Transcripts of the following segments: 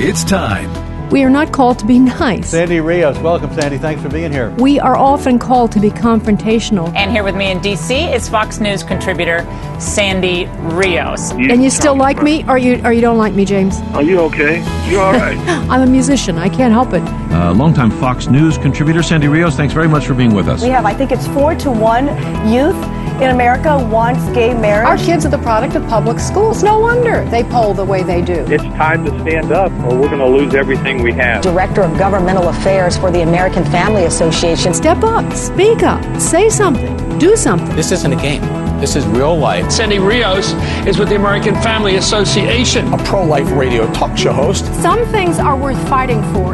It's time. We are not called to be nice. Sandy Rios, welcome, Sandy. Thanks for being here. We are often called to be confrontational. And here with me in D.C. is Fox News contributor Sandy Rios. And you still like me, or you don't like me, James? Are you okay? You all right? I'm a musician. I can't help it. Longtime Fox News contributor Sandy Rios, thanks very much for being with us. We have, I think it's 4-to-1 youth in America wants gay marriage. Our kids are the product of public schools. No wonder they poll the way they do. It's time to stand up or we're going to lose everything we have. Director of Governmental Affairs for the American Family Association. Step up, speak up, say something, do something. This isn't a game. This is real life. Sandy Rios is with the American Family Association. A pro-life radio talk show host. Some things are worth fighting for.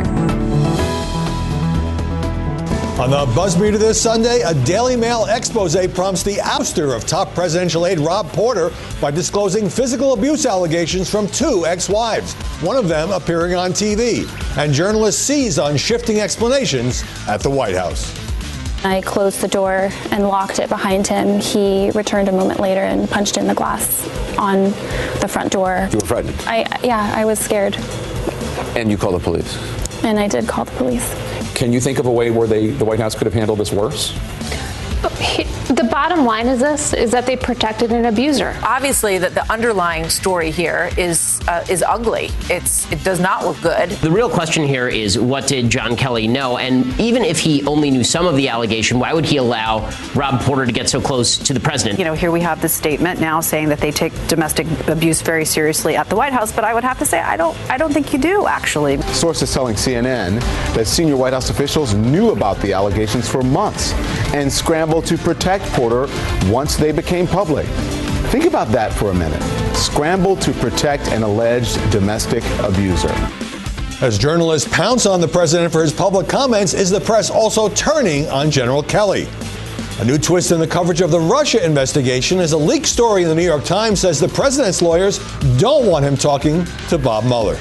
On the Buzz Meter this Sunday, a Daily Mail expose prompts the ouster of top presidential aide Rob Porter by disclosing physical abuse allegations from 2 ex-wives, one of them appearing on TV. And journalists seize on shifting explanations at the White House. I closed the door and locked it behind him. He returned a moment later and punched in the glass on the front door. You were frightened? I was scared. And you called the police? And I did call the police. Can you think of a way where the White House could have handled this worse? The bottom line is that they protected an abuser. Obviously, that the underlying story here is ugly. It does not look good. The real question here is, what did John Kelly know? And even if he only knew some of the allegation, why would he allow Rob Porter to get so close to the president? You know, here we have this statement now saying that they take domestic abuse very seriously at the White House. But I would have to say, I don't think you do, actually. Sources telling CNN that senior White House officials knew about the allegations for months and scrambled to protect Porter once they became public. Think about that for a minute. Scrambled to protect an alleged domestic abuser. As journalists pounce on the president for his public comments, is the press also turning on General Kelly? A new twist in the coverage of the Russia investigation is a leaked story in the New York Times says the president's lawyers don't want him talking to Bob Mueller.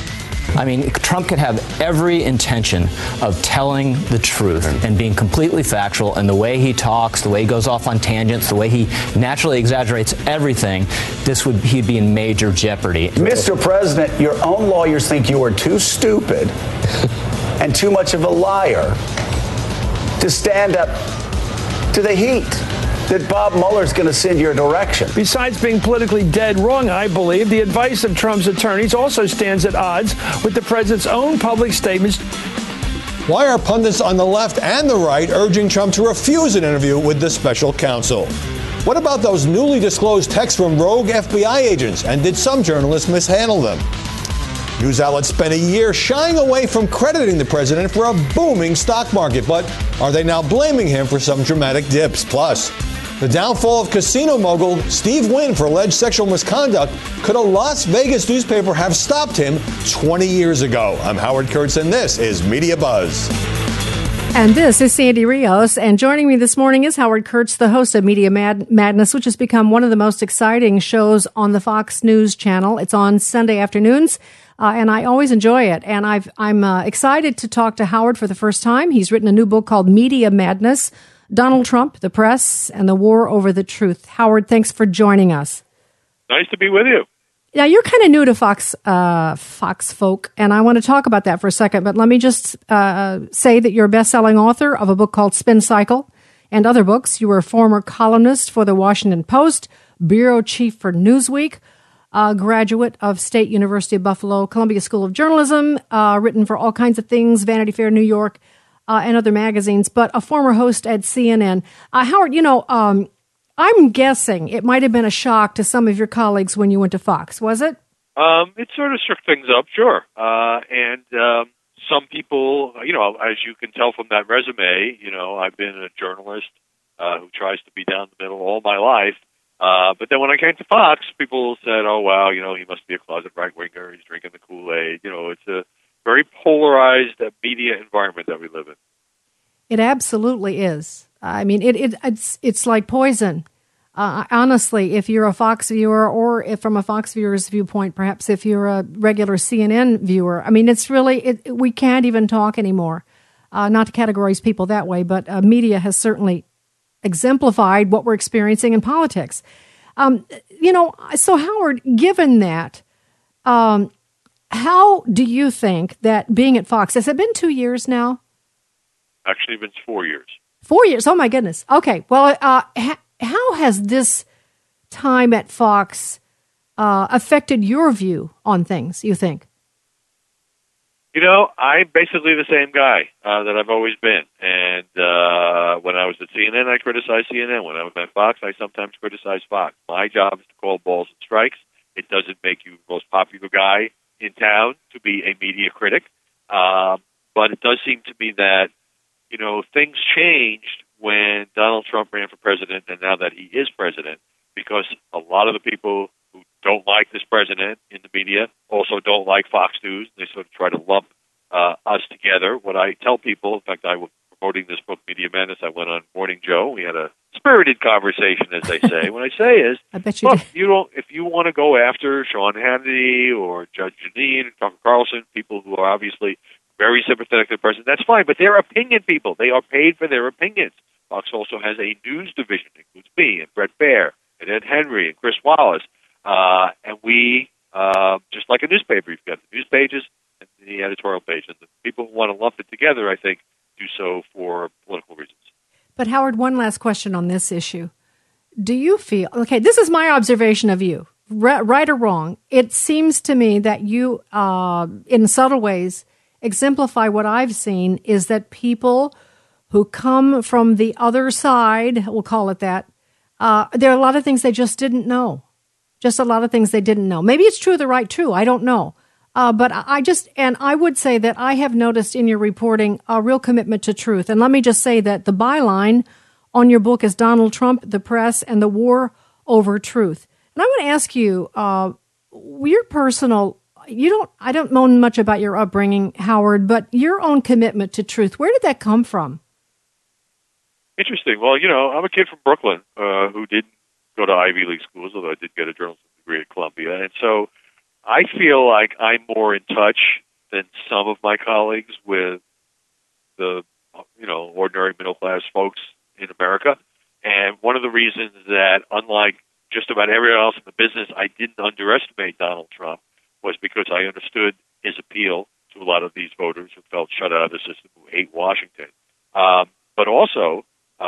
I mean, Trump could have every intention of telling the truth and being completely factual, and the way he talks, the way he goes off on tangents, the way he naturally exaggerates everything, he'd be in major jeopardy. Mr. President, your own lawyers think you are too stupid and too much of a liar to stand up to the heat that Bob Mueller's going to send your direction. Besides being politically dead wrong, I believe, the advice of Trump's attorneys also stands at odds with the president's own public statements. Why are pundits on the left and the right urging Trump to refuse an interview with the special counsel? What about those newly disclosed texts from rogue FBI agents, and did some journalists mishandle them? News outlets spent a year shying away from crediting the president for a booming stock market, but are they now blaming him for some dramatic dips? Plus, the downfall of casino mogul Steve Wynn for alleged sexual misconduct. Could a Las Vegas newspaper have stopped him 20 years ago? I'm Howard Kurtz, and this is Media Buzz. And this is Sandy Rios, and joining me this morning is Howard Kurtz, the host of Media Madness, which has become one of the most exciting shows on the Fox News channel. It's on Sunday afternoons, and I always enjoy it. And I'm excited to talk to Howard for the first time. He's written a new book called Media Madness: Donald Trump, the Press, and the War Over the Truth. Howard, thanks for joining us. Nice to be with you. Now, you're kind of new to Fox folk, and I want to talk about that for a second, but let me just say that you're a best-selling author of a book called Spin Cycle and other books. You were a former columnist for the Washington Post, bureau chief for Newsweek, a graduate of State University of Buffalo, Columbia School of Journalism, written for all kinds of things, Vanity Fair, New York, and other magazines, but a former host at CNN. Howard, I'm guessing it might have been a shock to some of your colleagues when you went to Fox, was it? It sort of shook things up, sure. And some people, as you can tell from that resume, I've been a journalist who tries to be down the middle all my life. But then when I came to Fox, people said, oh, wow, he must be a closet right-winger. He's drinking the Kool-Aid. It's a very polarized media environment that we live in. It absolutely is. I mean, it's like poison. Honestly, if you're a Fox viewer, or if from a Fox viewer's viewpoint, perhaps if you're a regular CNN viewer, I mean, it's really, we can't even talk anymore. Not to categorize people that way, but media has certainly exemplified what we're experiencing in politics. So Howard, given that, How do you think that being at Fox, has it been 2 years now? Actually, it's been 4 years. 4 years. Oh, my goodness. Okay. Well, how has this time at Fox affected your view on things, you think? You know, I'm basically the same guy that I've always been. And when I was at CNN, I criticized CNN. When I was at Fox, I sometimes criticized Fox. My job is to call balls and strikes. It doesn't make you the most popular guy in town to be a media critic. But it does seem to me that, you know, things changed when Donald Trump ran for president and now that he is president, because a lot of the people who don't like this president in the media also don't like Fox News. They sort of try to lump us together. What I tell people, in fact, I was promoting this book, Media Madness. I went on Morning Joe. We had a spirited conversation, as they say. What I say is, I bet you look, did. if you want to go after Sean Hannity or Judge Jeanine and Tucker Carlson, people who are obviously very sympathetic to the president, that's fine. But they're opinion people. They are paid for their opinions. Fox also has a news division. It includes me and Brett Baer and Ed Henry and Chris Wallace. And we, just like a newspaper, you've got the news pages and the editorial page. And the people who want to lump it together, I think, do so for political reasons. But Howard, one last question on this issue. Do you feel, okay, this is my observation of you, right or wrong, it seems to me that you, in subtle ways, exemplify what I've seen is that people who come from the other side, we'll call it that, there are a lot of things they just didn't know. Just a lot of things they didn't know. Maybe it's true, the right true. I don't know. But I would say that I have noticed in your reporting a real commitment to truth. And let me just say that the byline on your book is Donald Trump, the press, and the war over truth. And I want to ask you, your personal, I don't know much about your upbringing, Howard, but your own commitment to truth, where did that come from? Interesting. Well, you know, I'm a kid from Brooklyn who didn't go to Ivy League schools, although I did get a journalism degree at Columbia. And so I feel like I'm more in touch than some of my colleagues with the, you know, ordinary middle-class folks in America. And one of the reasons that, unlike just about everyone else in the business, I didn't underestimate Donald Trump was because I understood his appeal to a lot of these voters who felt shut out of the system, who hate Washington. But also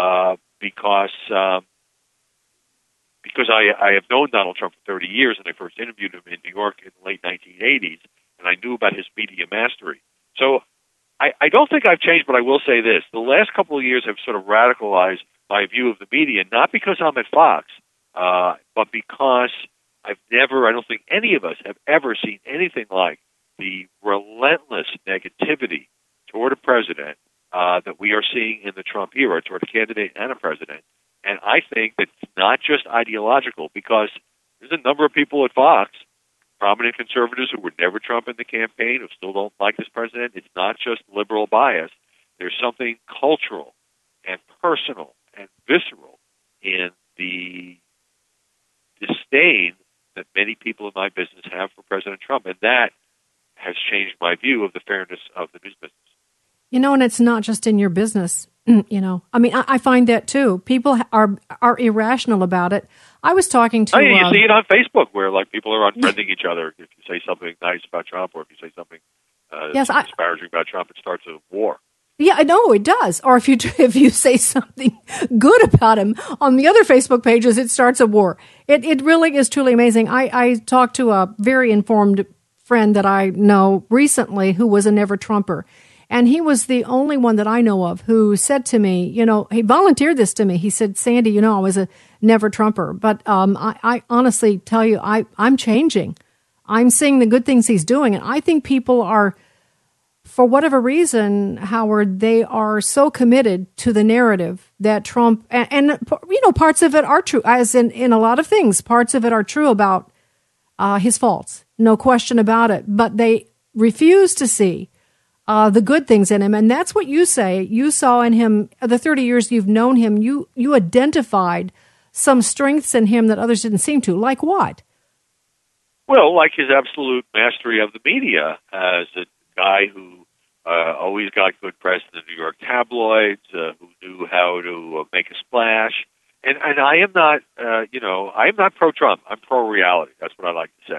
because I have known Donald Trump for 30 years, and I first interviewed him in New York in the late 1980s, and I knew about his media mastery. So I don't think I've changed, but I will say this. The last couple of years have sort of radicalized my view of the media, not because I'm at Fox, but because I don't think any of us have ever seen anything like the relentless negativity toward a president that we are seeing in the Trump era, toward a candidate and a president. And I think that it's not just ideological, because there's a number of people at Fox, prominent conservatives who were never Trump in the campaign, who still don't like this president. It's not just liberal bias. There's something cultural and personal and visceral in the disdain that many people in my business have for President Trump. And that has changed my view of the fairness of the news business. You know, and it's not just in your business. You know, I mean, I find that too. People are irrational about it. I was talking to. You see it on Facebook, where like people are unfriending each other if you say something nice about Trump, or if you say something disparaging about Trump, it starts a war. Yeah, I know it does. Or if you say something good about him on the other Facebook pages, it starts a war. It really is truly amazing. I talked to a very informed friend that I know recently who was a never Trumper. And he was the only one that I know of who said to me, you know, he volunteered this to me. He said, Sandy, you know, I was a never Trumper. But I honestly tell you, I'm changing. I'm seeing the good things he's doing. And I think people are, for whatever reason, Howard, they are so committed to the narrative that Trump, and you know, parts of it are true, as in a lot of things, parts of it are true about his faults. No question about it. But they refuse to see the good things in him. And that's what you say. You saw in him, the 30 years you've known him, you identified some strengths in him that others didn't seem to. Like what? Well, like his absolute mastery of the media as a guy who always got good press in the New York tabloids, who knew how to make a splash. And I am not, I am not pro-Trump. I'm pro-reality. That's what I like to say.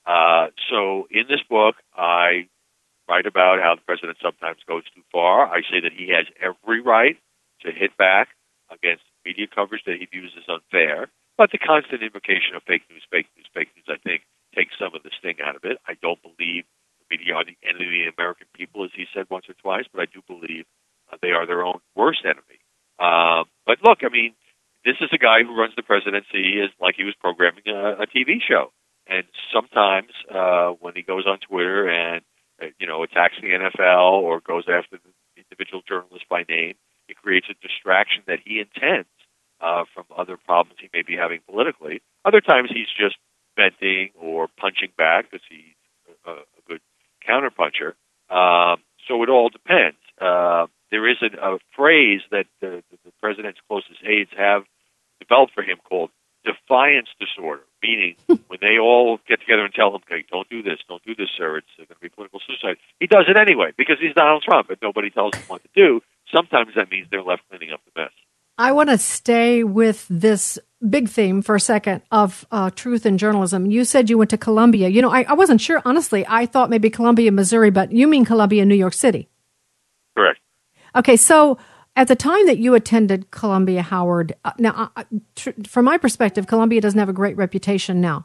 So in this book, I write about how the president sometimes goes too far. I say that he has every right to hit back against media coverage that he views as unfair. But the constant invocation of fake news, I think, takes some of the sting out of it. I don't believe the media are the enemy of the American people, as he said once or twice, but I do believe they are their own worst enemy. But look, I mean, this is a guy who runs the presidency as like he was programming a TV show. And sometimes when he goes on Twitter and attacks the NFL or goes after the individual journalist by name, it creates a distraction that he intends from other problems he may be having politically. Other times he's just venting or punching back because he's a good counterpuncher. So it all depends. There is a phrase that the president's closest aides have developed for him called defiance disorder, meaning when they all get together and tell him, okay, don't do this, sir, it's going to be political suicide. He does it anyway because he's Donald Trump and nobody tells him what to do. Sometimes that means they're left cleaning up the mess. I want to stay with this big theme for a second of truth in journalism. You said you went to Columbia. I wasn't sure, honestly. I thought maybe Columbia, Missouri, but you mean Columbia, New York City. Correct. Okay, so at the time that you attended Columbia, Howard, from my perspective, Columbia doesn't have a great reputation now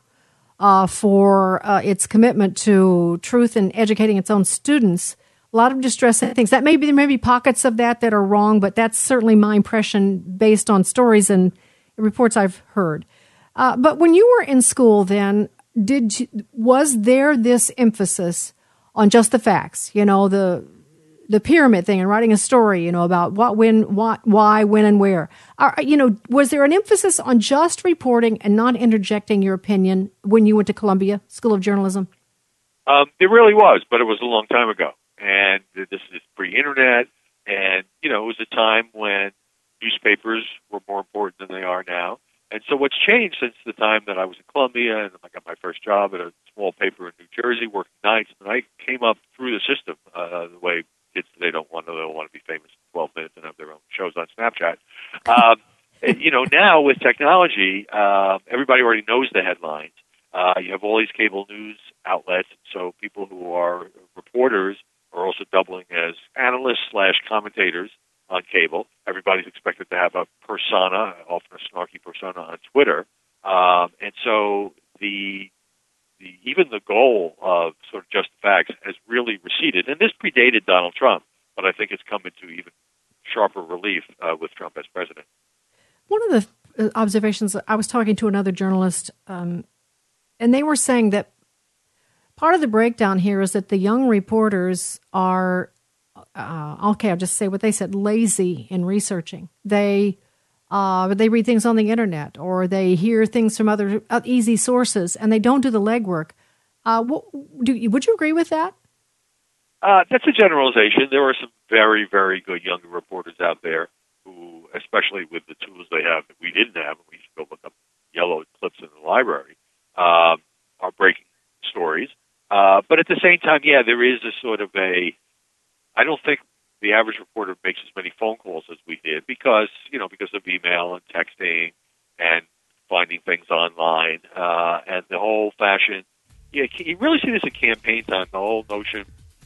for its commitment to truth and educating its own students. A lot of distressing things. There may be pockets of that are wrong, but that's certainly my impression based on stories and reports I've heard. But when you were in school then, was there this emphasis on just the facts? The pyramid thing and writing a story, about what, when, what, why, when, and where. Was there an emphasis on just reporting and not interjecting your opinion when you went to Columbia School of Journalism? It really was, but it was a long time ago. And this is pre-internet, and, it was a time when newspapers were more important than they are now. And so what's changed since the time that I was in Columbia and I got my first job at a small paper in New Jersey working nights, and I came up through the system the way kids today don't want to be famous in 12 minutes and have their own shows on Snapchat. Now with technology, everybody already knows the headlines. You have all these cable news outlets, so people who are reporters are also doubling as analysts / commentators on cable. Everybody's expected to have a persona, often a snarky persona, on Twitter. And so even the goal of sort of just facts has really receded. And this predated Donald Trump, but I think it's come into even sharper relief with Trump as president. One of the observations, I was talking to another journalist, and they were saying that part of the breakdown here is that the young reporters are, I'll just say what they said, lazy in researching. They read things on the internet or they hear things from other easy sources, and they don't do the legwork. Would you agree with that? That's a generalization. There are some very, very good young reporters out there who, especially with the tools they have that we didn't have, we used to go look up yellow clips in the library, are breaking stories. But at the same time, there is a sort of I don't think the average reporter makes as many phone calls as we did because of email and texting and finding things online and the whole fashion. You really see this in campaign time, the whole notion.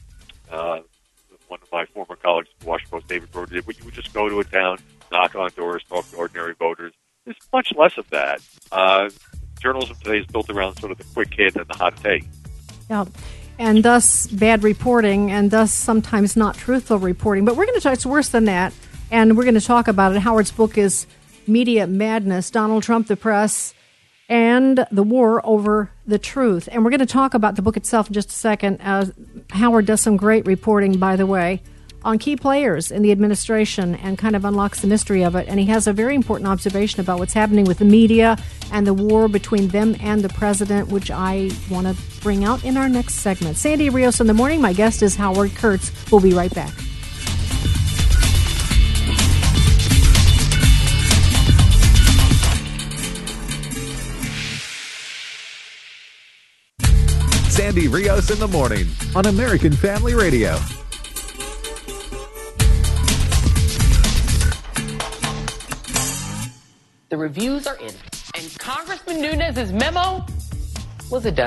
One of my former colleagues at the Washington Post, David Broder, did, where you would just go to a town, knock on doors, talk to ordinary voters. There's much less of that. Journalism today is built around sort of the quick hit and the hot take. Yeah. And thus bad reporting, and thus sometimes not truthful reporting. But we're going to talk, it's worse than that, and we're going to talk about it. Howard's book is Media Madness, Donald Trump, the Press, and the War Over the Truth. And we're going to talk about the book itself in just a second. Howard does some great reporting, by the way, on key players in the administration and kind of unlocks the mystery of it. And he has a very important observation about what's happening with the media and the war between them and the president, which I want to bring out in our next segment. Sandy Rios in the morning. My guest is Howard Kurtz. We'll be right back. Sandy Rios in the morning on American Family Radio. The reviews are in, and Congressman Nunes's memo was a dud.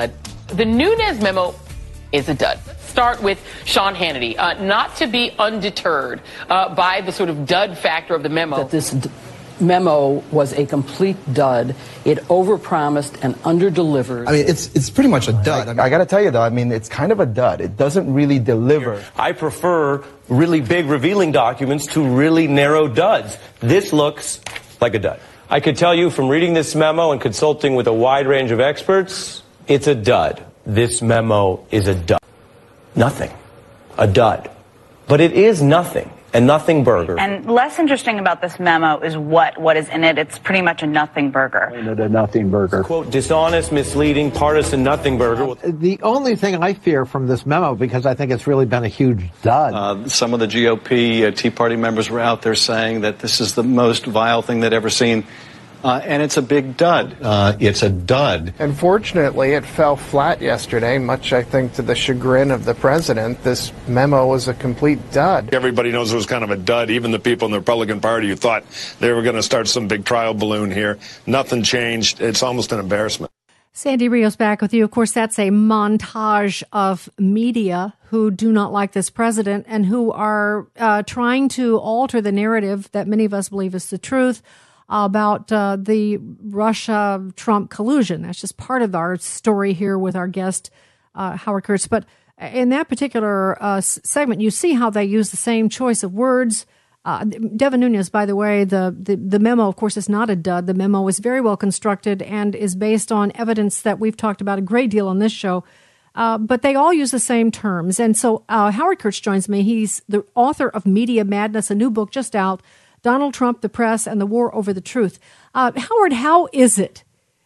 The Nunes memo is a dud. Start with Sean Hannity, not to be undeterred by the sort of dud factor of the memo. That this memo was a complete dud. It overpromised and underdelivered. I mean, it's pretty much a dud. I got to tell you, though, I mean, it's kind of a dud. It doesn't really deliver. I prefer really big revealing documents to really narrow duds. This looks like a dud. I could tell you from reading this memo and consulting with a wide range of experts, it's a dud. This memo is a dud. Nothing. A dud. But it is nothing. A nothing burger. And less interesting about this memo is what is in it. It's pretty much a nothing burger. A nothing burger. Quote, dishonest, misleading, partisan nothing burger. The only thing I fear from this memo, because I think it's really been a huge dud. Some of the GOP Tea Party members were out there saying that this is the most vile thing they'd ever seen. And it's a big dud. It's a dud. Unfortunately, it fell flat yesterday, much, I think, to the chagrin of the president. This memo was a complete dud. Everybody knows it was kind of a dud. Even the people in the Republican Party who thought they were going to start some big trial balloon here. Nothing changed. It's almost an embarrassment. Sandy Rios back with you. Of course, that's a montage of media who do not like this president and who are trying to alter the narrative that many of us believe is the truth about the Russia-Trump collusion. That's just part of our story here with our guest, Howard Kurtz. But in that particular segment, you see how they use the same choice of words. Devin Nunes, by the way, the memo, of course, is not a dud. The memo is very well constructed and is based on evidence that we've talked about a great deal on this show. But they all use the same terms. And so Howard Kurtz joins me. He's the author of Media Madness, a new book just out, Donald Trump, the Press, and the War Over the Truth. Howard, how is it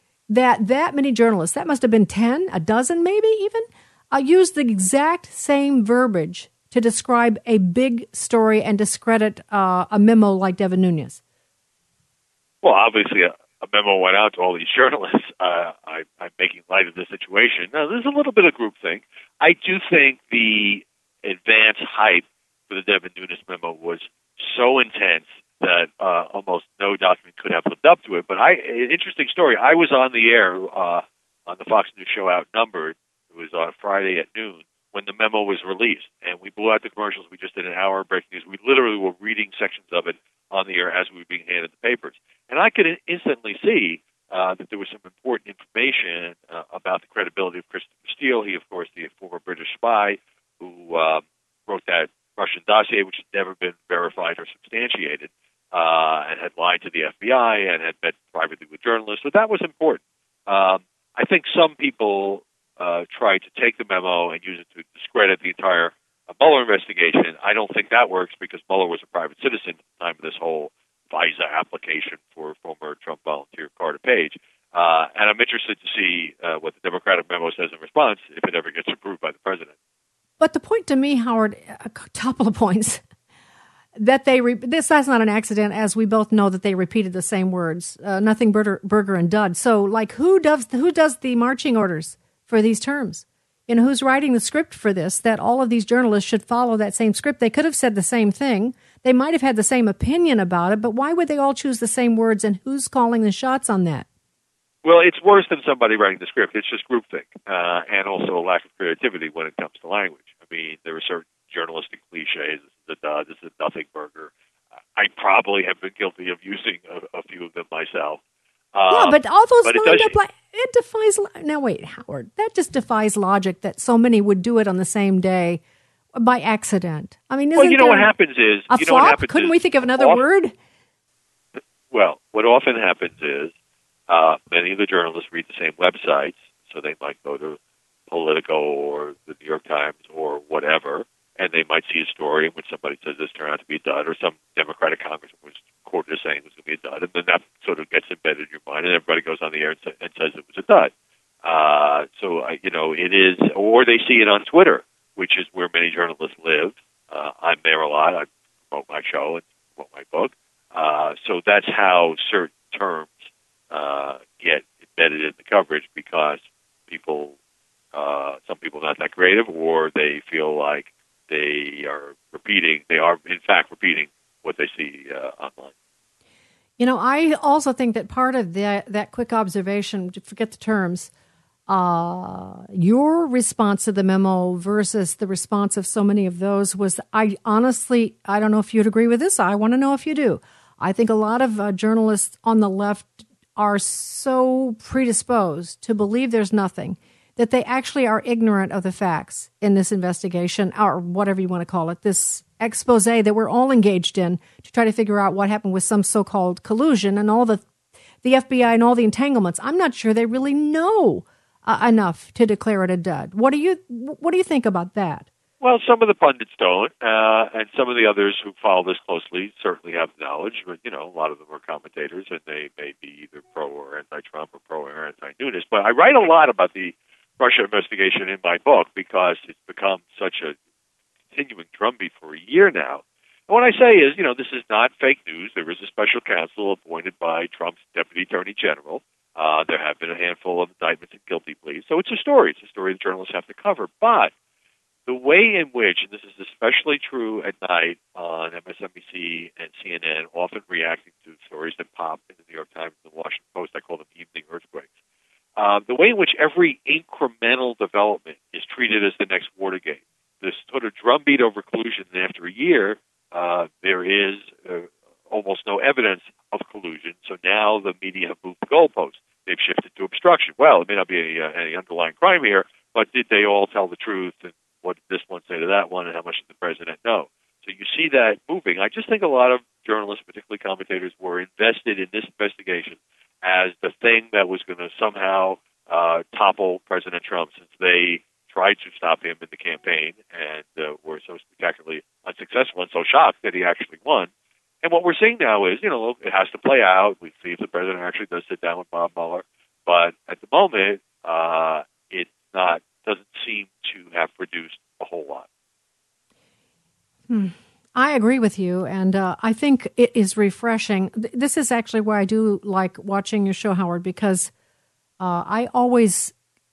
that many journalists, that must have been 10, a dozen maybe even, used the exact same verbiage to describe a big story and discredit a memo like Devin Nunes? Well, obviously, a memo went out to all these journalists. I'm making light of the situation. Now, there's a little bit of groupthink. I do think the advance hype for the Devin Nunes memo was so intense that almost no document could have lived up to it. But an interesting story. I was on the air on the Fox News show Outnumbered. It was on Friday at noon when the memo was released. And we blew out the commercials. We just did an hour of breaking news. We literally were reading sections of it on the air as we were being handed the papers. And I could instantly see that there was some important information about the credibility of Christopher Steele. He, of course, the former British spy who wrote that Russian dossier, which had never been verified or substantiated, and had lied to the FBI and had met privately with journalists. So that was important. I think some people tried to take the memo and use it to discredit the entire Mueller investigation. I don't think that works because Mueller was a private citizen at the time of this whole FISA application for former Trump volunteer Carter Page. And I'm interested to see what the Democratic memo says in response if it ever gets approved by the president. But the point to me, Howard, a couple of points, that that's not an accident, as we both know that they repeated the same words, nothing burger and dud. So, like, who does the marching orders for these terms? You know, who's writing the script for this, that all of these journalists should follow that same script? They could have said the same thing. They might have had the same opinion about it, but why would they all choose the same words, and who's calling the shots on that? Well, it's worse than somebody writing the script. It's just groupthink and also a lack of creativity when it comes to language. I mean, there are certain journalistic cliches. This is a dud. This is a nothing burger. I probably have been guilty of using a few of them myself. Yeah, but all those lined up like it defies. Now, wait, Howard, that just defies logic that so many would do it on the same day by accident. I mean, well, you know what happens is a flop. Couldn't we think of another word? Well, what often happens is many of the journalists read the same websites, so they might go to Politico or the New York Times or whatever, and they might see a story in which somebody says this turned out to be a dud, or some Democratic congressman was quoted as saying it was going to be a dud, and then that sort of gets embedded in your mind, and everybody goes on the air and says it was a dud. It is, or they see it on Twitter, which is where many journalists live. I'm there a lot. I promote my show and promote my book. So that's how certain terms get embedded in the coverage because some people are not that creative, or they feel like they are in fact repeating what they see online. You know, I also think that part of that quick observation, forget the terms, Your response to the memo versus the response of so many of those was, I don't know if you'd agree with this. I want to know if you do. I think a lot of journalists on the left are so predisposed to believe there's nothing that they actually are ignorant of the facts in this investigation, or whatever you want to call it, this expose that we're all engaged in to try to figure out what happened with some so-called collusion and all the FBI and all the entanglements. I'm not sure they really know enough to declare it a dud. What do you think about that? Well, some of the pundits don't, and some of the others who follow this closely certainly have knowledge. But, a lot of them are commentators, and they may be either pro or anti-Trump or pro or anti-Nunes. But I write a lot about the Russia investigation in my book because it's become such a continuing drumbeat for a year now. And what I say is, this is not fake news. There is a special counsel appointed by Trump's Deputy Attorney General. There have been a handful of indictments and guilty pleas. So it's a story. It's a story that journalists have to cover. But the way in which, and this is especially true at night on MSNBC and CNN, often reacting to stories that pop in the New York Times and the Washington Post, I call them evening earthquakes. The way in which every incremental development is treated as the next Watergate. This sort of drumbeat over collusion, and after a year, there is almost no evidence of collusion. So now the media have moved the goalposts. They've shifted to obstruction. Well, it may not be any underlying crime here, but did they all tell the truth? And what did this one say to that one? And how much did the president know? So you see that moving. I just think a lot of journalists, particularly commentators, were invested in this investigation as the thing that was going to somehow topple President Trump, since they tried to stop him in the campaign and were so spectacularly unsuccessful and so shocked that he actually won. And what we're seeing now is, it has to play out. We see if the president actually does sit down with Bob Mueller. But at the moment, it doesn't seem to have produced a whole lot. I agree with you, and I think it is refreshing. This is actually why I do like watching your show, Howard, because I always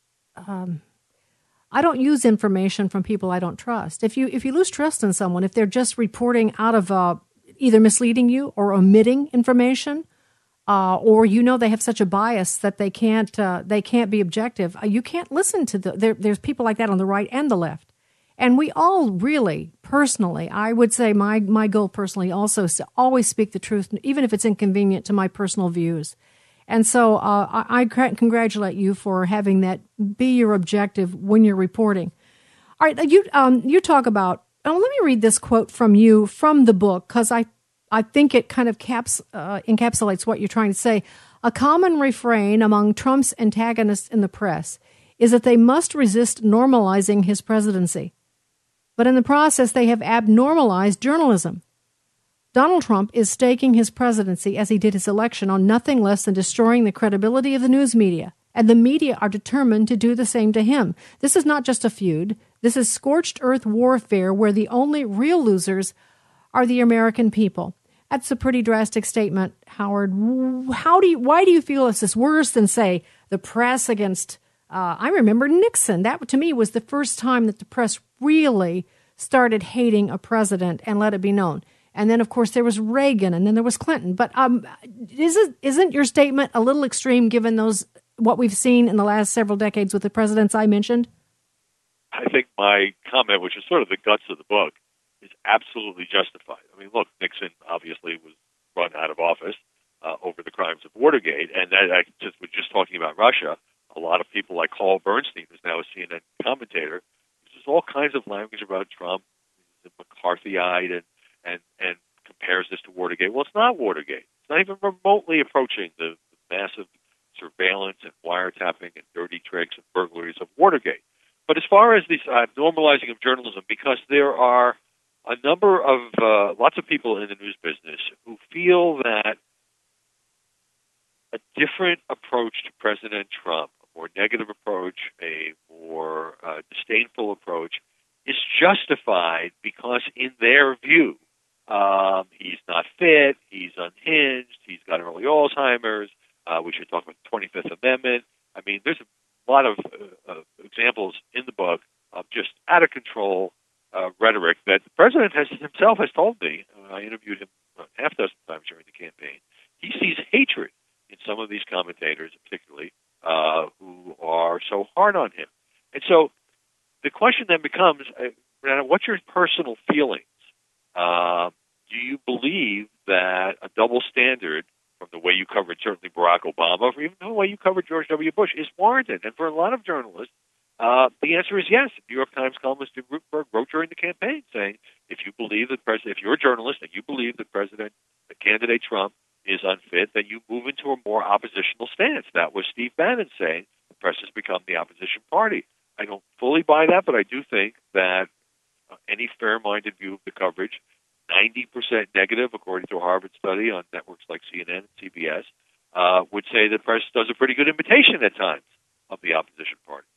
I don't use information from people I don't trust. If you lose trust in someone, if they're just reporting out of either misleading you or omitting information, or they have such a bias that they can't be objective, you can't listen to there's people like that on the right and the left. And we all really, personally, I would say my goal personally also is to always speak the truth, even if it's inconvenient to my personal views. And so I congratulate you for having that be your objective when you're reporting. All right, you talk about, let me read this quote from you from the book, because I think it kind of encapsulates what you're trying to say. A common refrain among Trump's antagonists in the press is that they must resist normalizing his presidency. But in the process, they have abnormalized journalism. Donald Trump is staking his presidency, as he did his election, on nothing less than destroying the credibility of the news media. And the media are determined to do the same to him. This is not just a feud. This is scorched earth warfare where the only real losers are the American people. That's a pretty drastic statement, Howard. Why do you feel this is worse than, say, the press against, I remember Nixon. That, to me, was the first time that the press really started hating a president and let it be known. And then, of course, there was Reagan, and then there was Clinton. But isn't your statement a little extreme given what we've seen in the last several decades with the presidents I mentioned? I think my comment, which is sort of the guts of the book, is absolutely justified. I mean, look, Nixon obviously was run out of office over the crimes of Watergate, and we're just talking about Russia. A lot of people like Carl Bernstein, who's now a CNN commentator, uses all kinds of language about Trump, the McCarthyite, and compares this to Watergate. Well, it's not Watergate. It's not even remotely approaching the massive surveillance and wiretapping and dirty tricks and burglaries of Watergate. But as far as this normalizing of journalism, because there are a number of lots of people in the news business who feel that a different approach to President Trump, a more negative approach, a more disdainful approach, is justified because, in their view, he's not fit, he's unhinged, he's got early Alzheimer's, we should talk about the 25th Amendment. I mean, there's a lot of examples in the book of just out-of-control rhetoric that the president himself has told me. I interviewed him half a dozen times during the campaign. He sees hatred in some of these commentators, particularly who are so hard on him. And so the question then becomes, what's your personal feelings? Do you believe that a double standard from the way you covered certainly Barack Obama, or even the way you covered George W. Bush, is warranted? And for a lot of journalists, the answer is yes. New York Times columnist Jim Rutenberg wrote during the campaign saying, if you believe that if you're a journalist and you believe that the candidate Trump is unfit, then you move into a more oppositional stance. That was Steve Bannon saying the press has become the opposition party. I don't fully buy that, but I do think that any fair-minded view of the coverage, 90% negative, according to a Harvard study on networks like CNN and CBS, would say the press does a pretty good imitation at times of the opposition party.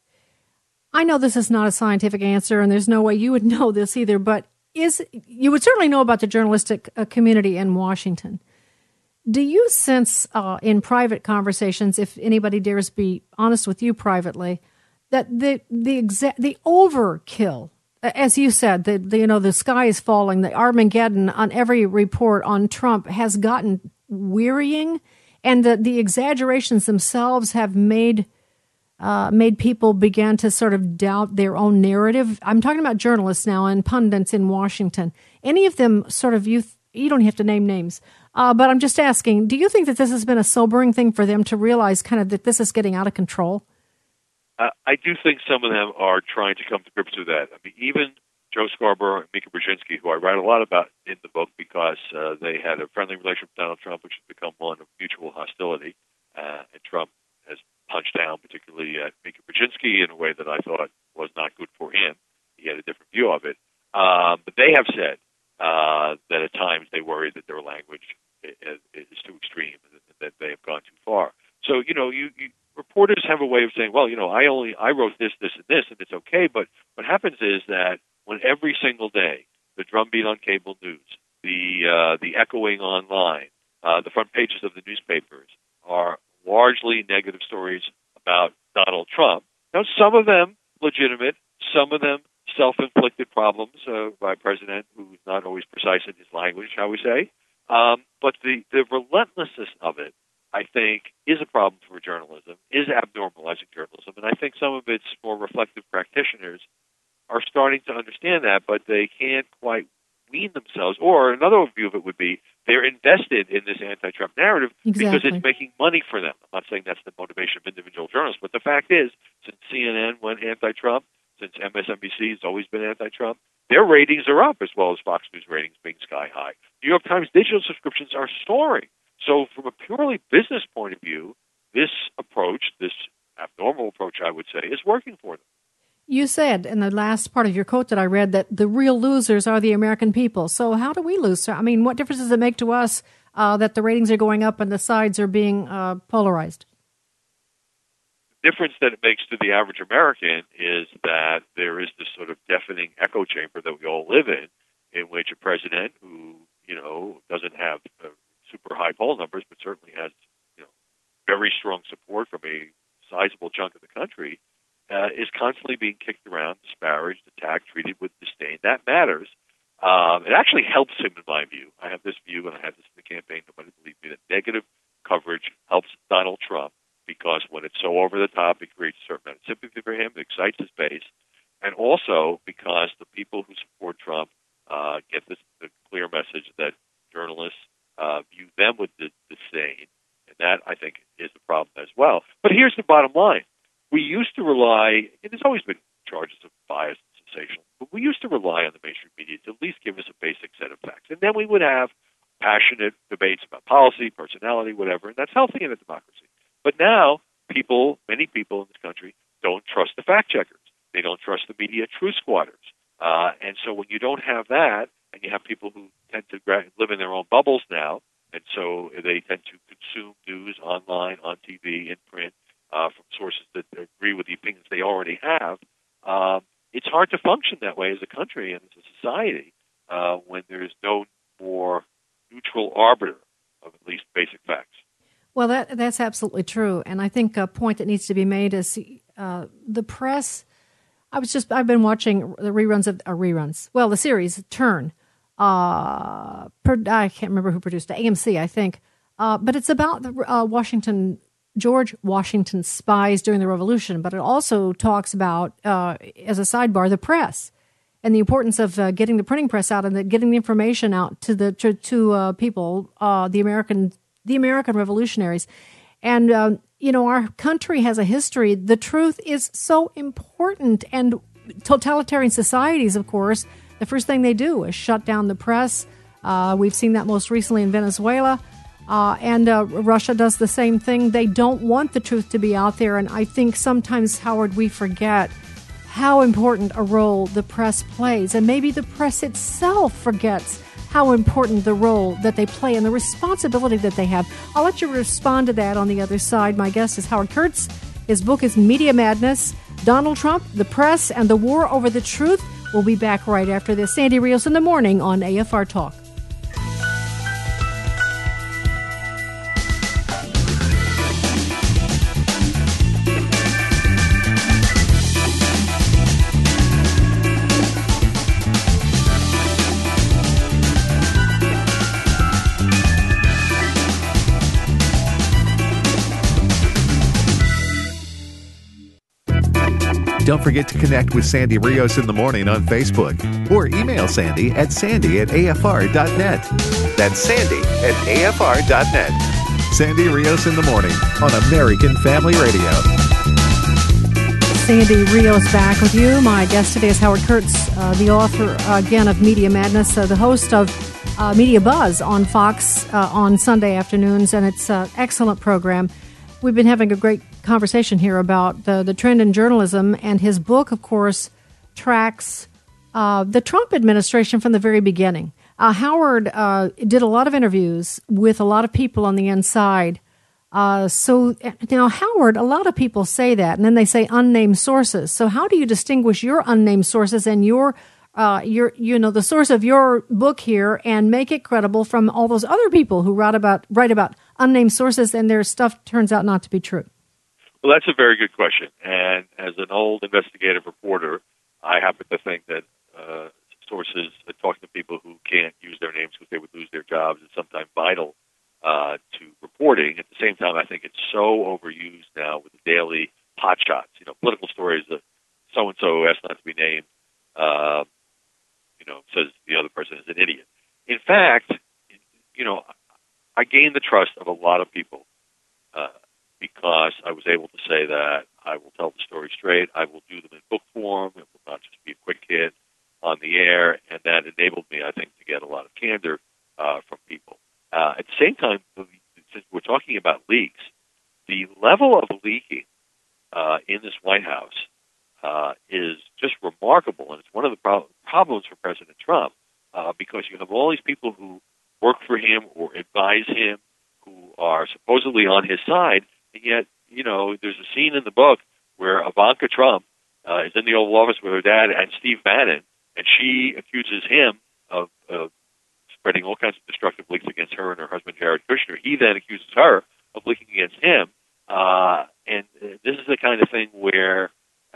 I know this is not a scientific answer, and there's no way you would know this either, but you would certainly know about the journalistic community in Washington. Do you sense in private conversations, if anybody dares be honest with you privately, that the overkill, as you said, the sky is falling, the Armageddon on every report on Trump has gotten wearying, and the exaggerations themselves have made people begin to sort of doubt their own narrative? I'm talking about journalists now and pundits in Washington. Any of them sort of, you don't have to name names, but I'm just asking, do you think that this has been a sobering thing for them to realize kind of that this is getting out of control? I do think some of them are trying to come to grips with that. I mean, even Joe Scarborough and Mika Brzezinski, who I write a lot about in the book because they had a friendly relationship with Donald Trump, which has become one of mutual hostility, and Trump has punched down, particularly at Mika Brzezinski, in a way that I thought was not good for him. He had a different view of it. But they have said that at times they worry that their language is too extreme and that they have gone too far. So, reporters have a way of saying, well, I wrote this, and it's okay. But what happens is that when every single day the drumbeat on cable news, the echoing online, the front pages of the newspapers are largely negative stories about Donald Trump. Now, some of them legitimate, some of them self-inflicted problems by a president who's not always precise in his language, shall we say. But the relentlessness of it, I think, is a problem for journalism, is abnormalizing journalism. And I think some of its more reflective practitioners are starting to understand that, but they can't quite wean themselves. Or another view of it would be they're invested in this anti-Trump narrative because it's making money for them. I'm not saying that's the motivation of individual journalists, but the fact is, since CNN went anti-Trump, since MSNBC has always been anti-Trump, their ratings are up, as well as Fox News ratings being sky high. New York Times digital subscriptions are soaring. So from a purely business point of view, this approach, this abnormal approach, I would say, is working for them. You said in the last part of your quote that I read that the real losers are the American people. So how do we lose? I mean, what difference does it make to us that the ratings are going up and the sides are being polarized? The difference that it makes to the average American is that there is this sort of deafening echo chamber that we all live in which a president who, doesn't have super high poll numbers, but certainly has, very strong support from a sizable chunk of the country, is constantly being kicked around, disparaged, attacked, treated with disdain. That matters. It actually helps him, in my view. I have this view, and I had this in the campaign. Nobody believed me, that negative coverage helps Donald Trump because when it's so over the top, it creates a certain amount of sympathy for him, it excites his base, and also because the people who support Trump get the clear message that journalists view them with disdain, and that, I think, is the problem as well. But here's the bottom line. We used to rely, and there's always been charges of bias and sensational, but we used to rely on the mainstream media to at least give us a basic set of facts. And then we would have passionate debates about policy, personality, whatever, and that's healthy in a democracy. But now, many people in this country don't trust the fact checkers. They don't trust the media truth squatters. And so when you don't have that, and you have people who tend to live in their own bubbles now, and so they tend to consume news online, on TV, in print, from sources that agree with the opinions they already have, it's hard to function that way as a country and as a society when there's no more neutral arbiter of at least basic facts. Well, that's absolutely true. And I think a point that needs to be made is the press. I've been watching the the series Turn. I can't remember who produced it, AMC, I think. But it's about the Washington George Washington's spies during the Revolution, but it also talks about, as a sidebar, the press and the importance of getting the printing press out and getting the information out to the people, the American revolutionaries. And our country has a history. The truth is so important, and totalitarian societies, of course, the first thing they do is shut down the press. We've seen that most recently in Venezuela. And Russia does the same thing. They don't want the truth to be out there. And I think sometimes, Howard, we forget how important a role the press plays. And maybe the press itself forgets how important the role that they play and the responsibility that they have. I'll let you respond to that on the other side. My guest is Howard Kurtz. His book is Media Madness, Donald Trump, the Press, and the War Over the Truth. We'll be back right after this. Sandy Rios in the morning on AFR Talk. Don't forget to connect with Sandy Rios in the morning on Facebook or email Sandy at sandy@afr.net. That's sandy@afr.net. Sandy Rios in the morning on American Family Radio. Sandy Rios back with you. My guest today is Howard Kurtz, the author, again, of Media Madness, the host of Media Buzz on Fox on Sunday afternoons, and it's an excellent program. We've been having a great conversation here about the trend in journalism, and his book, of course, tracks the Trump administration from the very beginning. Howard did a lot of interviews with a lot of people on the inside. So now, Howard, a lot of people say that, and then they say unnamed sources. So how do you distinguish your unnamed sources and your the source of your book here, and make it credible from all those other people who write about unnamed sources and their stuff turns out not to be true? Well, that's a very good question. And as an old investigative reporter, I happen to think that sources talking to people who can't use their names because they would lose their jobs is sometimes vital to reporting. At the same time, I think it's so overused now with the daily pot shots. Political stories that so-and-so asked not to be named, says the other person is an idiot. In fact, I gained the trust of a lot of people because I was able to say that I will tell the story straight. I will do them in book form. It will not just be a quick hit on the air, and that enabled me, I think, to get a lot of candor from people. At the same time, since we're talking about leaks, the level of leaking in this White House is just remarkable, and it's one of the problems for President Trump because you have all these people who work for him or advise him who are supposedly on his side, and yet, there's a scene in the book where Ivanka Trump is in the Oval Office with her dad and Steve Bannon, and she accuses him of spreading all kinds of destructive leaks against her and her husband, Jared Kushner. He then accuses her of leaking against him, and this is the kind of thing where,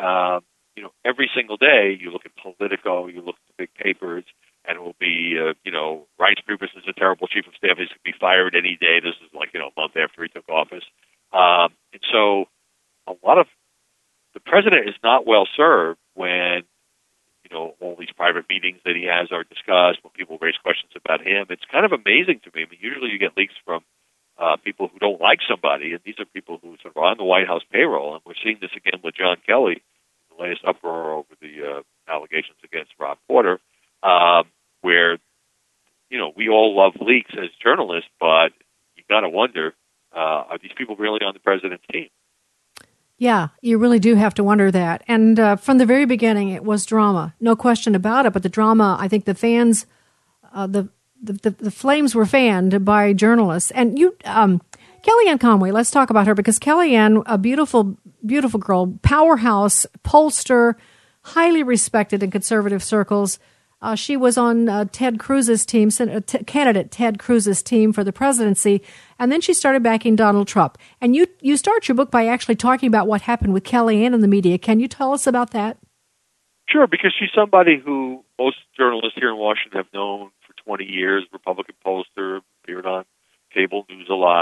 every single day you look at Politico, you look at the big papers, and it will be, Reince Priebus is a terrible chief of staff. He's going to be fired any day. This is a month after he took office. And so a lot of the president is not well served when, all these private meetings that he has are discussed, when people raise questions about him. It's kind of amazing to me. I mean, usually you get leaks from people who don't like somebody, and these are people who sort of are on the White House payroll. And we're seeing this again with John Kelly, the latest uproar over the allegations against Rob Porter, where, we all love leaks as journalists, but you got to wonder, are these people really on the president's team? Yeah, you really do have to wonder that. And from the very beginning, it was drama, no question about it. But the drama, I think the fans, the flames were fanned by journalists. And Kellyanne Conway, let's talk about her, because Kellyanne, a beautiful, beautiful girl, powerhouse, pollster, highly respected in conservative circles. She was on Ted Cruz's team, candidate Ted Cruz's team for the presidency, and then she started backing Donald Trump. And you start your book by actually talking about what happened with Kellyanne in the media. Can you tell us about that? Sure, because she's somebody who most journalists here in Washington have known for 20 years, Republican pollster, appeared on cable news a lot. When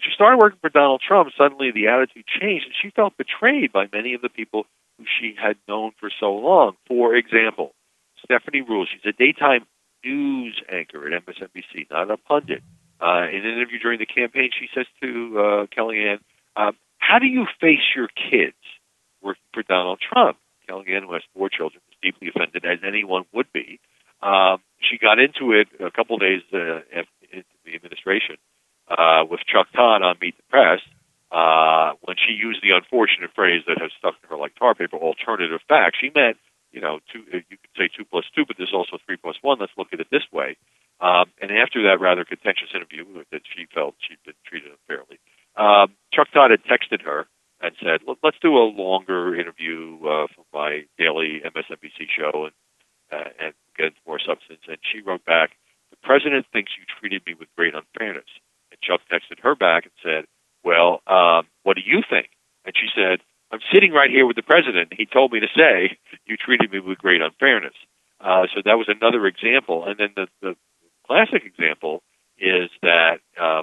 When she started working for Donald Trump, suddenly the attitude changed, and she felt betrayed by many of the people who she had known for so long. For example, Stephanie Ruhle, she's a daytime news anchor at MSNBC, not a pundit. In an interview during the campaign, she says to Kellyanne, how do you face your kids working for Donald Trump? Kellyanne, who has 4 children, was deeply offended, as anyone would be. She got into it a couple of days into the administration with Chuck Todd on Meet the Press when she used the unfortunate phrase that has stuck to her like tar paper, alternative facts. She meant, you could say 2 plus 2, but there's also 3 plus 1. Let's look at it this way. And after that rather contentious interview that she felt she'd been treated unfairly, Chuck Todd had texted her and said, let's do a longer interview for my daily MSNBC show and get into more substance. And she wrote back, the president thinks you treated me with great unfairness. And Chuck texted her back and said, well, what do you think? And she said, I'm sitting right here with the president. He told me to say you treated me with great unfairness. So that was another example. And then the classic example is that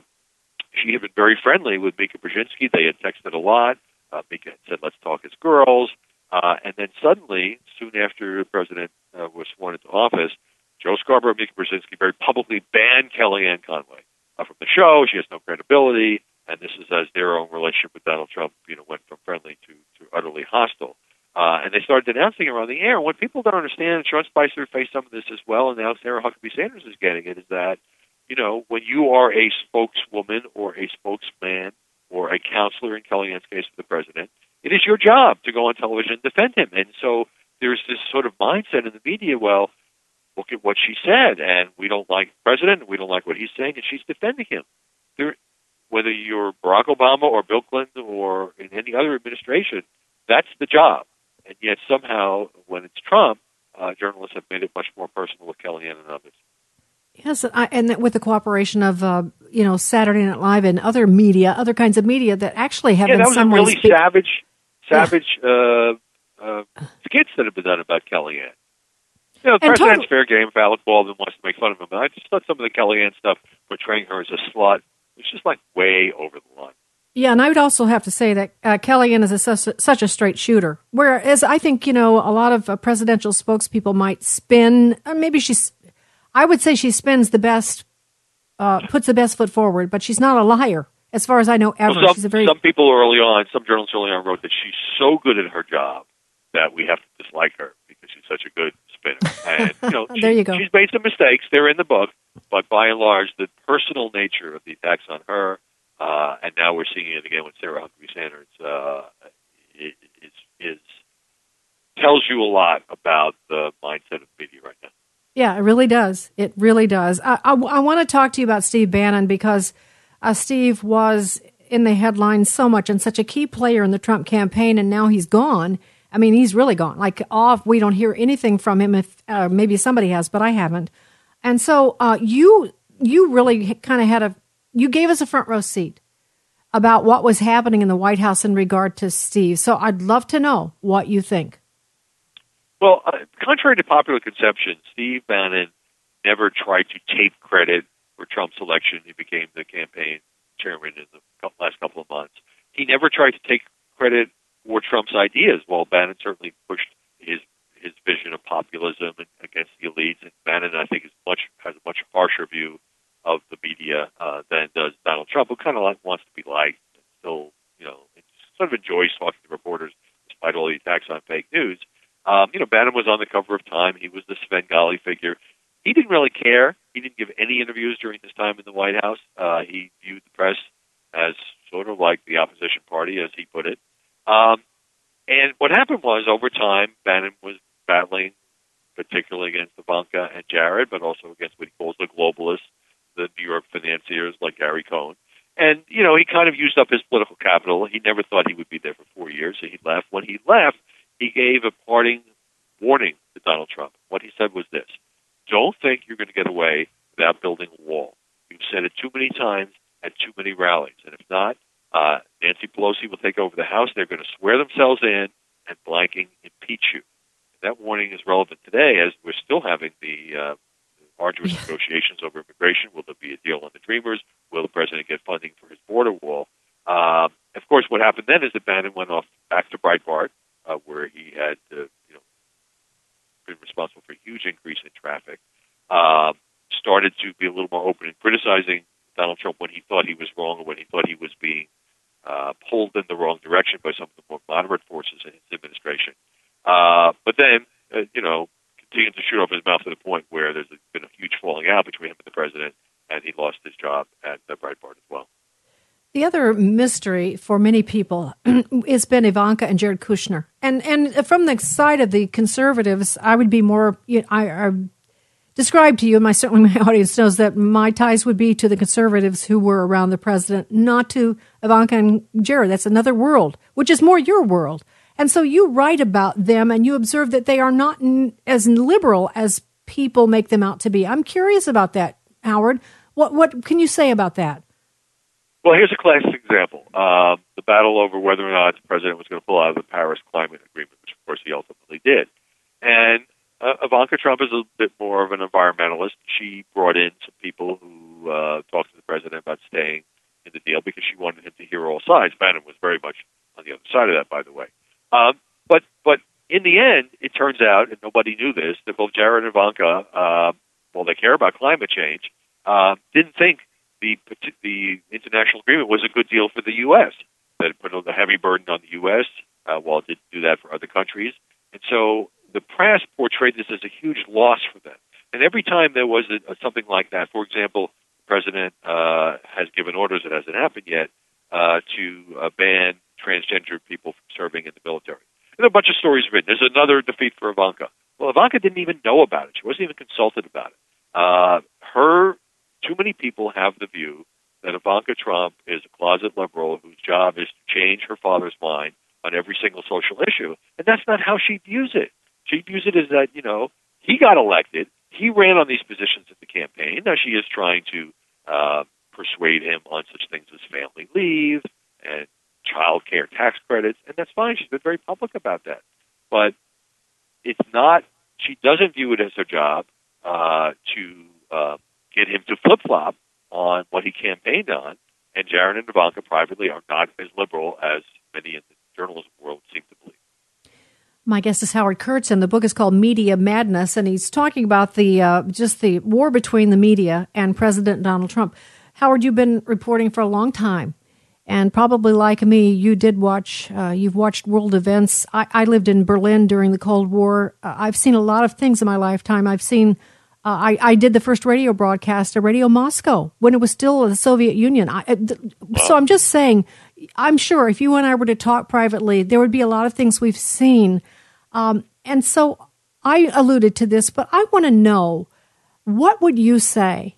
she had been very friendly with Mika Brzezinski. They had texted a lot. Mika had said, let's talk as girls. And then suddenly, soon after the president was sworn into office, Joe Scarborough and Mika Brzezinski very publicly banned Kellyanne Conway from the show. She has no credibility. And this is as their own relationship with Donald Trump, went from friendly to utterly hostile. And they started denouncing her on the air. And what people don't understand, and Sean Spicer faced some of this as well, and now Sarah Huckabee Sanders is getting it, is that, when you are a spokeswoman or a spokesman or a counselor, in Kellyanne's case for the president, it is your job to go on television and defend him. And so there's this sort of mindset in the media, well, look at what she said, and we don't like the president, and we don't like what he's saying, and she's defending him. Whether you're Barack Obama or Bill Clinton or in any other administration, that's the job. And yet somehow, when it's Trump, journalists have made it much more personal with Kellyanne and others. Yes, and with the cooperation of, Saturday Night Live and other media, other kinds of media that actually have in some ways... Yeah, that was a really savage skits that have been done about Kellyanne. The president's fair game. Alec Baldwin wants to make fun of him. And I just thought some of the Kellyanne stuff portraying her as a slut, it's just way over the line. Yeah, and I would also have to say that Kellyanne is such a straight shooter. Whereas I think, a lot of presidential spokespeople might spin, maybe I would say she spins the best, puts the best foot forward, but she's not a liar, as far as I know, ever. Well, some people early on, some journalists early on wrote that she's so good at her job that we have to dislike her because she's such a good spinner. And, there you go. She's made some mistakes. They're in the book. But by and large, the personal nature of the attacks on her, and now we're seeing it again with Sarah Huckabee Sanders, tells you a lot about the mindset of media right now. Yeah, it really does. It really does. I want to talk to you about Steve Bannon because Steve was in the headlines so much and such a key player in the Trump campaign, and now he's gone. I mean, he's really gone. Off. We don't hear anything from him. If maybe somebody has, but I haven't. And so you really kind of you gave us a front row seat about what was happening in the White House in regard to Steve. So I'd love to know what you think. Well, contrary to popular conception, Steve Bannon never tried to take credit for Trump's election. He became the campaign chairman in the last couple of months. He never tried to take credit for Trump's ideas. While Bannon certainly pushed his vision of populism and against the elites, and Bannon, I think, has a much harsher view of the media than does Donald Trump, who kind of wants to be liked and still, sort of enjoys talking to reporters despite all the attacks on fake news. Bannon was on the cover of Time. He was the Svengali figure. He didn't really care. He didn't give any interviews during his time in the White House. He viewed the press as sort of like the opposition party, as he put it. And what happened was, over time, Bannon was battling particularly against Ivanka and Jared, but also against what he calls the globalists, the New York financiers like Gary Cohn. And, he kind of used up his political capital. He never thought he would be there for 4 years, so he left. When he left, he gave a parting warning to Donald Trump. What he said was this: don't think you're going to get away without building a wall. You've said it too many times at too many rallies. And if not, Nancy Pelosi will take over the House. They're going to swear themselves in and blanking impeach you. And that warning is relevant today as we're still having the arduous negotiations over immigration. Will there be a deal on the Dreamers? Will the president get funding for his border wall? Of course, what happened then is that Bannon went off back to Breitbart, where he had been responsible for a huge increase in traffic. Started to be a little more open in criticizing Donald Trump when he thought he was wrong or when he thought he was being pulled in the wrong direction by some of the more moderate forces in his administration. But then, continued to shoot off his mouth to the point where there's been a huge falling out between him and the president, and he lost his job at Breitbart as well. The other mystery for many people has been Ivanka and Jared Kushner. And from the side of the conservatives, I would be more, I describe to you, and certainly my audience knows that my ties would be to the conservatives who were around the president, not to Ivanka and Jared. That's another world, which is more your world. And so you write about them and you observe that they are not as liberal as people make them out to be. I'm curious about that, Howard. What can you say about that? Well, here's a classic example. The battle over whether or not the president was going to pull out of the Paris Climate Agreement, which, of course, he ultimately did. And Ivanka Trump is a bit more of an environmentalist. She brought in some people who talked to the president about staying in the deal because she wanted him to hear all sides. Bannon was very much on the other side of that, by the way. But in the end, it turns out, and nobody knew this, that both Jared and Ivanka, while they care about climate change, didn't think the international agreement was a good deal for the U.S. That it put a heavy burden on the U.S. While it didn't do that for other countries. And so the press portrayed this as a huge loss for them. And every time there was something like that, for example, the president has given orders, it hasn't happened yet, to ban transgender people from serving in the military. And there are a bunch of stories written. There's another defeat for Ivanka. Well, Ivanka didn't even know about it. She wasn't even consulted about it. Too many people have the view that Ivanka Trump is a closet liberal whose job is to change her father's mind on every single social issue. And that's not how she views it. She views it as that, he got elected. He ran on these positions at the campaign. Now she is trying to persuade him on such things as family leave and child care tax credits, and that's fine. She's been very public about that. But it's not, she doesn't view it as her job to get him to flip-flop on what he campaigned on, and Jared and Ivanka privately are not as liberal as many in the journalism world seem to believe. My guest is Howard Kurtz, and the book is called Media Madness, and he's talking about just the war between the media and President Donald Trump. Howard, you've been reporting for a long time, and probably like me, you've watched world events. I lived in Berlin during the Cold War. I've seen a lot of things in my lifetime. I've seen I did the first radio broadcast at Radio Moscow when it was still the Soviet Union. So I'm just saying, I'm sure if you and I were to talk privately, there would be a lot of things we've seen. And so I alluded to this, but I want to know, what would you say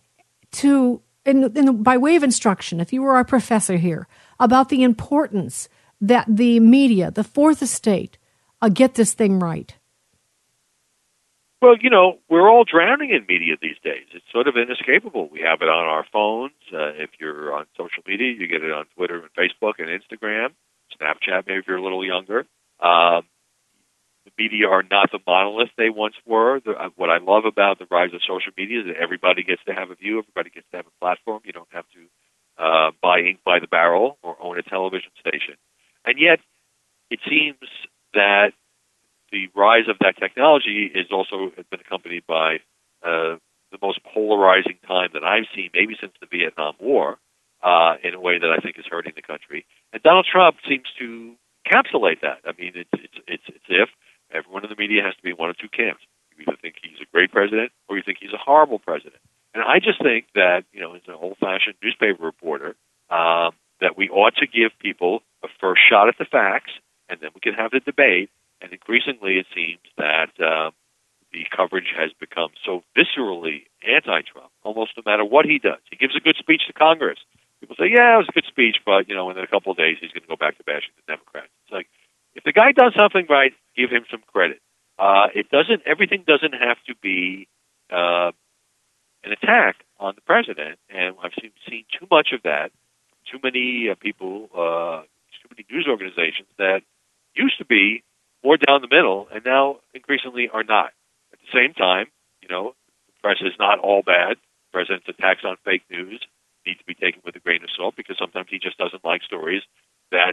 by way of instruction, if you were our professor here, about the importance that the media, the fourth estate, get this thing right? Well, we're all drowning in media these days. It's sort of inescapable. We have it on our phones. If you're on social media, you get it on Twitter and Facebook and Instagram, Snapchat, maybe if you're a little younger. The media are not the monolith they once were. What I love about the rise of social media is that everybody gets to have a view, everybody gets to have a platform. You don't have to buy ink by the barrel or own a television station. And yet, it seems that the rise of that technology has been accompanied by the most polarizing time that I've seen, maybe since the Vietnam War, in a way that I think is hurting the country. And Donald Trump seems to encapsulate that. I mean, it's as if everyone in the media has to be in one of two camps. You either think he's a great president or you think he's a horrible president. And I just think that, as an old-fashioned newspaper reporter, that we ought to give people a first shot at the facts, and then we can have the debate. And increasingly, it seems that the coverage has become so viscerally anti-Trump, almost no matter what he does. He gives a good speech to Congress. People say, yeah, it was a good speech, but, in a couple of days, he's going to go back to bashing the Democrats. It's like, if the guy does something right, give him some credit. Everything doesn't have to be an attack on the president, and I've seen too much of that. Too many people, too many news organizations that used to be more down the middle, and now increasingly are not. At the same time, the press is not all bad. The president's attacks on fake news need to be taken with a grain of salt because sometimes he just doesn't like stories that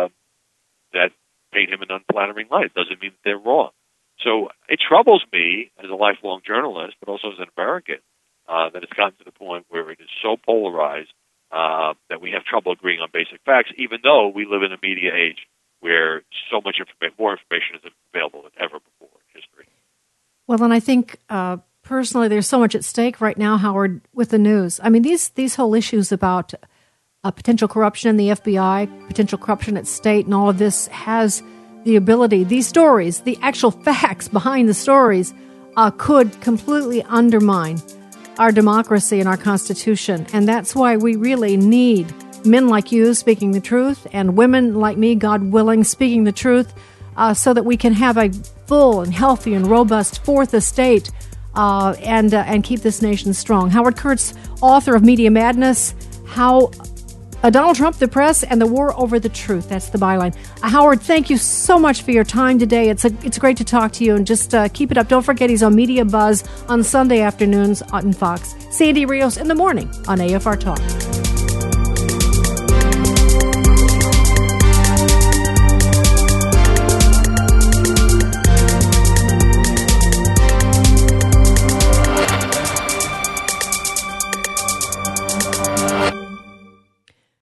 paint him in an unflattering light. It doesn't mean that they're wrong. So it troubles me as a lifelong journalist, but also as an American, that it's gotten to the point where it is so polarized that we have trouble agreeing on basic facts, even though we live in a media age where so much more information is available than ever before in history. Well, and I think personally there's so much at stake right now, Howard, with the news. I mean, these whole issues about potential corruption in the FBI, potential corruption at state, and all of this has the ability, these stories, the actual facts behind the stories, could completely undermine our democracy and our Constitution. And that's why we really need men like you speaking the truth and women like me, God willing, speaking the truth, so that we can have a full and healthy and robust fourth estate and keep this nation strong. Howard Kurtz, author of Media Madness, How Donald Trump, the Press, and the War Over the Truth. That's the byline. Howard, thank you so much for your time today. It's great to talk to you, and just keep it up. Don't forget he's on Media Buzz on Sunday afternoons on Fox. Sandy Rios in the morning on AFR Talk.